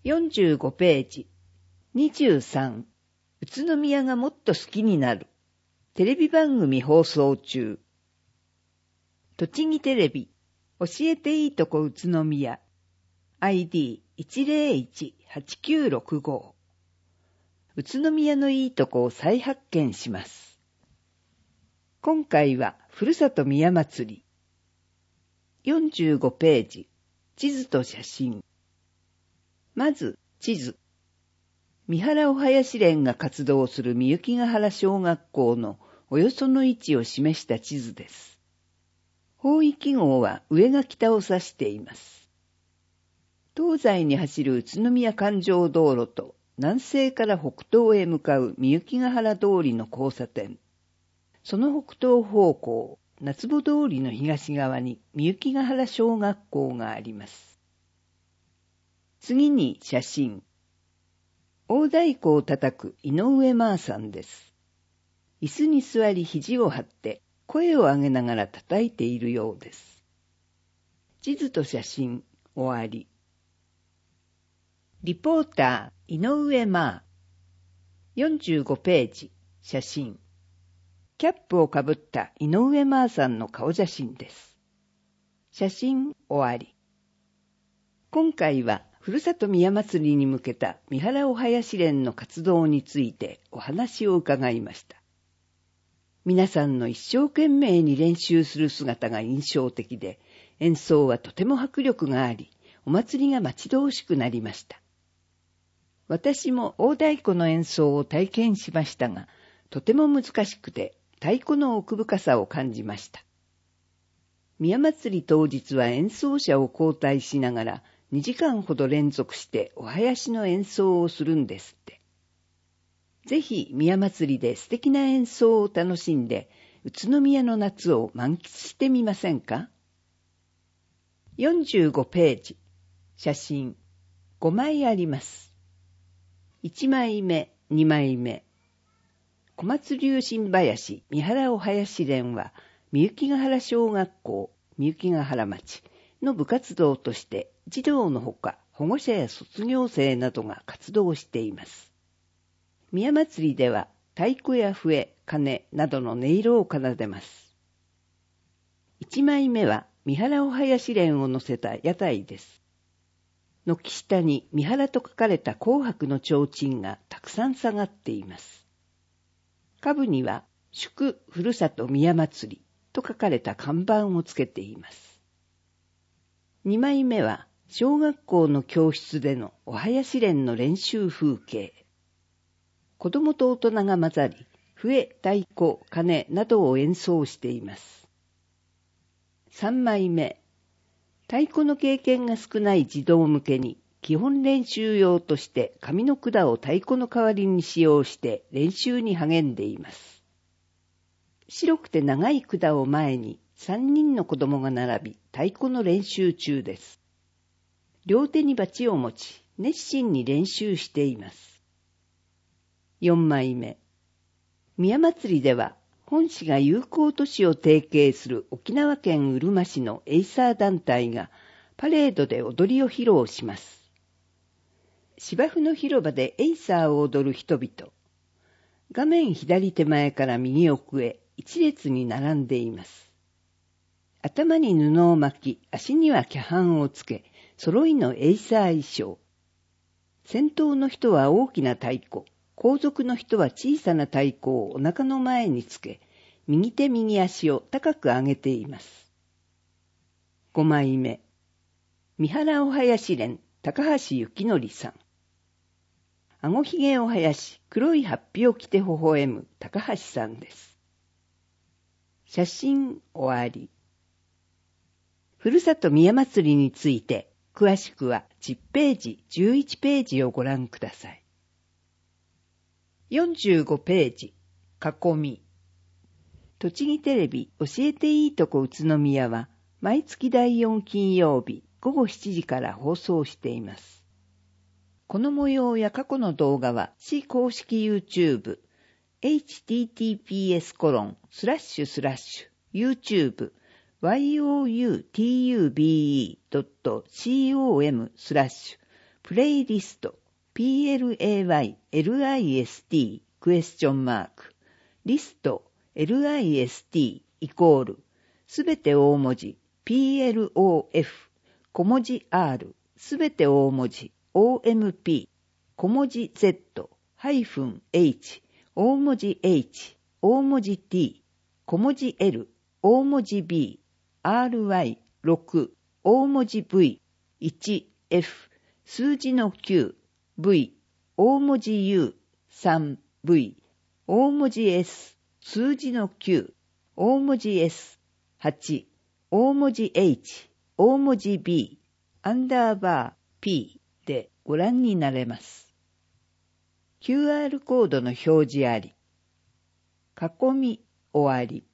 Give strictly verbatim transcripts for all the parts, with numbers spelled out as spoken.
よんじゅうごページ。にじゅうさん。宇都宮がもっと好きになる。テレビ番組放送中。栃木テレビ、教えていいとこ宇都宮。アイディーいちゼロいちはちきゅうろくご。宇都宮のいいとこを再発見します。今回はふるさと宮祭り。よんじゅうごページ。地図と写真。まず、地図。三原お囃子連が活動するみゆきヶ原小学校のおよその位置を示した地図です。方位記号は上が北を指しています。東西に走る宇都宮環状道路と南西から北東へ向かうみゆきヶ原通りの交差点。その北東方向、夏穂通りの東側にみゆきヶ原小学校があります。次に写真。大太鼓を叩く井上真さんです。椅子に座り肘を張って声を上げながら叩いているようです。地図と写真、終わり。リポーター、井上真。よんじゅうごページ、写真。キャップをかぶった井上真さんの顔写真です。写真、終わり。今回は、ふるさと宮祭りに向けた三原お囃子連の活動についてお話を伺いました。皆さんの一生懸命に練習する姿が印象的で、演奏はとても迫力があり、お祭りが待ち遠しくなりました。私も大太鼓の演奏を体験しましたが、とても難しくて太鼓の奥深さを感じました。宮祭り当日は演奏者を交代しながらにじかんほど連続してお囃子の演奏をするんですって。ぜひ宮祭りで素敵な演奏を楽しんで、宇都宮の夏を満喫してみませんか？よんじゅうごページ。写真ごまいあります。いちまいめ、にまいめ。小松流神囃子三原お囃子連は、みゆきヶ原小学校、みゆきヶ原町の部活動として、児童のほか保護者や卒業生などが活動しています。宮祭りでは太鼓や笛、鐘などの音色を奏でます。いちまいめは三原お囃子連を乗せた屋台です。軒下に三原と書かれた紅白の提灯がたくさん下がっています。下部には祝ふるさと宮祭りと書かれた看板をつけています。にまいめは小学校の教室でのお囃子連の練習風景。子供と大人が混ざり、笛、太鼓、鐘などを演奏しています。さんまいめ。太鼓の経験が少ない児童向けに、基本練習用として紙の管を太鼓の代わりに使用して練習に励んでいます。白くて長い管を前にさんにんの子供が並び、太鼓の練習中です。両手にバチを持ち、熱心に練習しています。よんまいめ。宮祭りでは、本市が友好都市を提携する沖縄県うるま市のエイサー団体がパレードで踊りを披露します。芝生の広場でエイサーを踊る人々。画面左手前から右奥へ一列に並んでいます。頭に布を巻き、足には脚絆をつけ、揃いのエイサー衣装。先頭の人は大きな太鼓。後続の人は小さな太鼓をお腹の前につけ、右手右足を高く上げています。ごまいめ。三原お囃子連、高橋幸則さん。あごひげお囃子、黒いハッピを着て微笑む高橋さんです。写真終わり。ふるさと宮祭りについて、詳しくはじゅっページ、じゅういちページをご覧ください。よんじゅうごページ、囲み。栃木テレビ教えていいとこ宇都宮は、毎月だいよん金曜日ごごしちじから放送しています。この模様や過去の動画は、市公式 YouTube、エイチティーティーピーエスコロンスラッシュスラッシュ YouTube、ヨーユーティーユービーイードットコム スラッシュプレイリスト、ピーエルエーワイエルアイエスティー、クエスチョンマーク、リスト、エルアイエスティー、イコール、すべて大文字、ピーエルオーエフ、小文字 R、すべて大文字、オーエムピー、小文字 Z、ハイフン H、大文字 H、大文字 T、小文字 L、大文字 B、アールワイろく、大文字 V、いち、F、数字のきゅう、V、大文字 U、さん、V、大文字 S、数字のきゅう、大文字 エス、はち、大文字 H、大文字 B、アンダーバー P でご覧になれます。キューアール コードの表示あり。囲み終わり。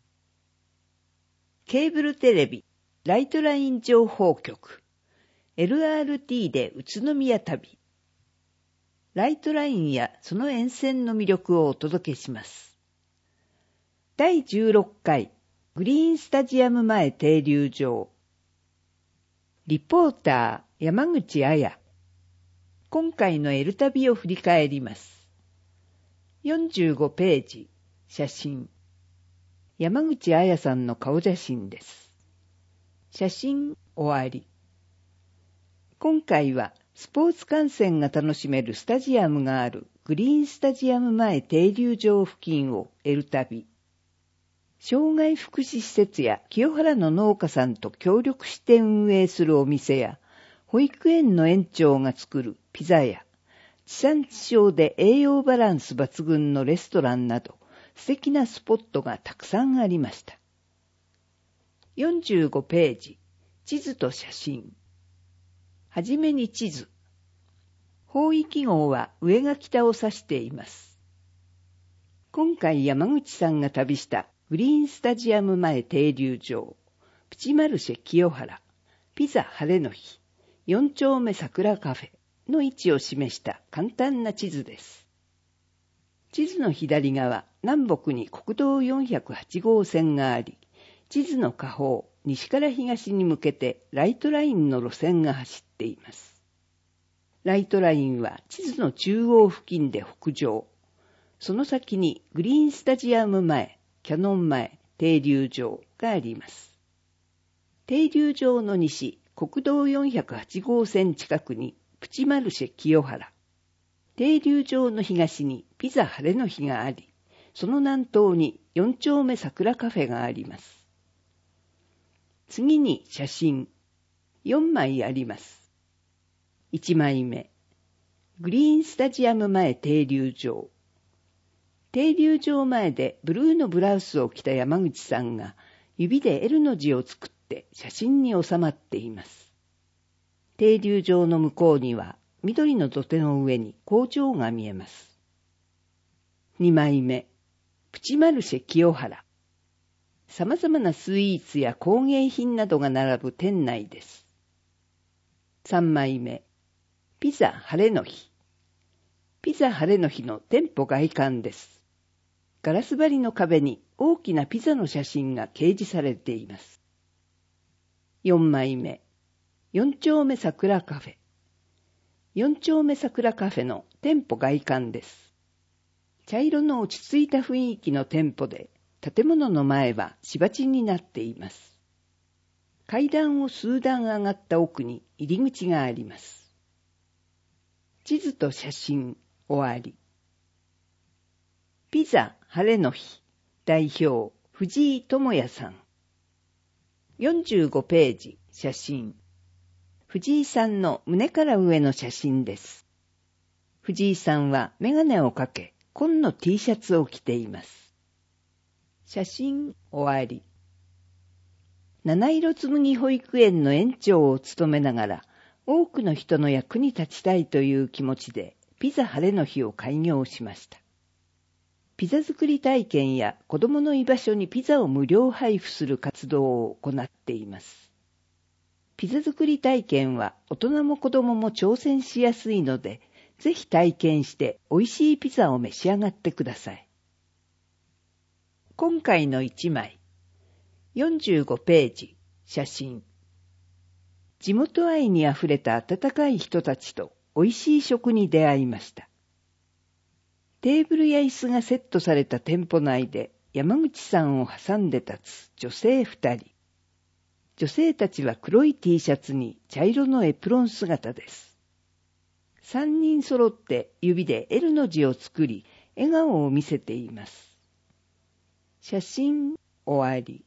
ケーブルテレビ、ライトライン情報局、エルアールティー で宇都宮旅。ライトラインやその沿線の魅力をお届けします。だいじゅうろっかい、グリーンスタジアム前停留場。リポーター、山口彩。今回のエル旅を振り返ります。よんじゅうごページ、写真。山口彩さんの顔写真です。写真終わり。今回はスポーツ観戦が楽しめるスタジアムがあるグリーンスタジアム前停留場付近をエル旅。障害福祉施設や清原の農家さんと協力して運営するお店や、保育園の園長が作るピザや、地産地消で栄養バランス抜群のレストランなど、素敵なスポットがたくさんありました。よんじゅうごページ、地図と写真。はじめに地図。方位記号は上が北を指しています。今回山口さんが旅したグリーンスタジアム前停留場、プチマルシェ清原、ピザ晴れの日、よん丁目桜カフェの位置を示した簡単な地図です。地図の左側、南北に国道よんひゃくはち号線があり、地図の下方、西から東に向けてライトラインの路線が走っています。ライトラインは地図の中央付近で北上。その先にグリーンスタジアム前、キャノン前、停留場があります。停留場の西、国道よんひゃくはち号線近くにプチマルシェ清原。停留場の東にピザ晴れの日があり、その南東によん丁目桜カフェがあります。次に写真。よんまいあります。いちまいめ。グリーンスタジアム前停留場。停留場前でブルーのブラウスを着た山口さんが指で エル の字を作って写真に収まっています。停留場の向こうには緑の土手の上に工場が見えます。にまいめ。プチマルシェ清原。様々なスイーツや工芸品などが並ぶ店内です。さんまいめ。ピザ晴れの日。ピザ晴れの日の店舗外観です。ガラス張りの壁に大きなピザの写真が掲示されています。よんまいめ。よん丁目桜カフェ。よん丁目桜カフェの店舗外観です。茶色の落ち着いた雰囲気の店舗で、建物の前は芝地になっています。階段を数段上がった奥に入り口があります。地図と写真終わり。ピザ晴れの日代表藤井智也さん。よんじゅうごページ写真。藤井さんの胸から上の写真です。藤井さんはメガネをかけ、紺の T シャツを着ています。写真終わり。七色つむぎ保育園の園長を務めながら、多くの人の役に立ちたいという気持ちで、ピザ晴れの日を開業しました。ピザ作り体験や子どもの居場所にピザを無料配布する活動を行っています。ピザ作り体験は大人も子どもも挑戦しやすいので、ぜひ体験して美味しいピザを召し上がってください。今回のいちまい。よんじゅうごページ写真。 地元愛にあふれた温かい人たちと美味しい食に出会いました。テーブルや椅子がセットされた店舗内で山口さんを挟んで立つ女性二人。女性たちは黒い T シャツに茶色のエプロン姿です。三人揃って指で エル の字を作り、笑顔を見せています。写真終わり。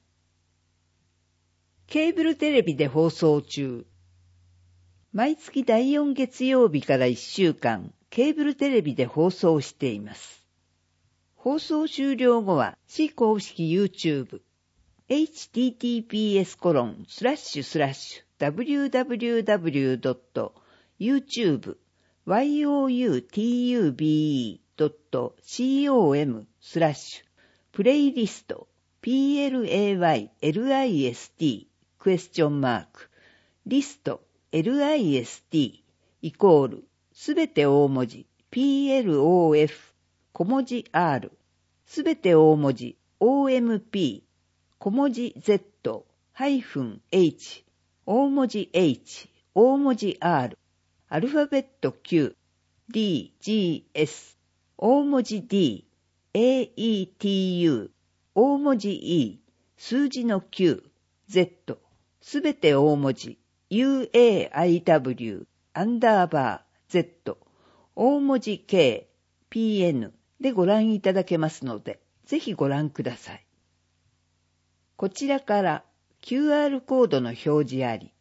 ケーブルテレビで放送中。毎月だいよん月曜日からいっしゅうかん、ケーブルテレビで放送しています。放送終了後は C 公式 YouTube、エイチティーティーピーエスコロンスラッシュスラッシュダブリューダブリューダブリュードットユーチューブワイオーユーティーユービードットコムスラッシュプレイリスト ピーエルエーワイエルアイエスティー クエスチョンマークリスト エルアイエスティー イコールすべて大文字 ピーエルオーエフ 小文字 R すべて大文字 オーエムピー 小文字 Z ハイフン H 大文字 H 大文字 R アルファベット Q D G S 大文字 Dエーイーティーユー 大文字 E 数字の Q Z すべて大文字 ユーエーアイダブリュー アンダーバー Z 大文字 Kピーエヌ でご覧いただけますので、ぜひご覧ください。こちらから キューアール コードの表示あり。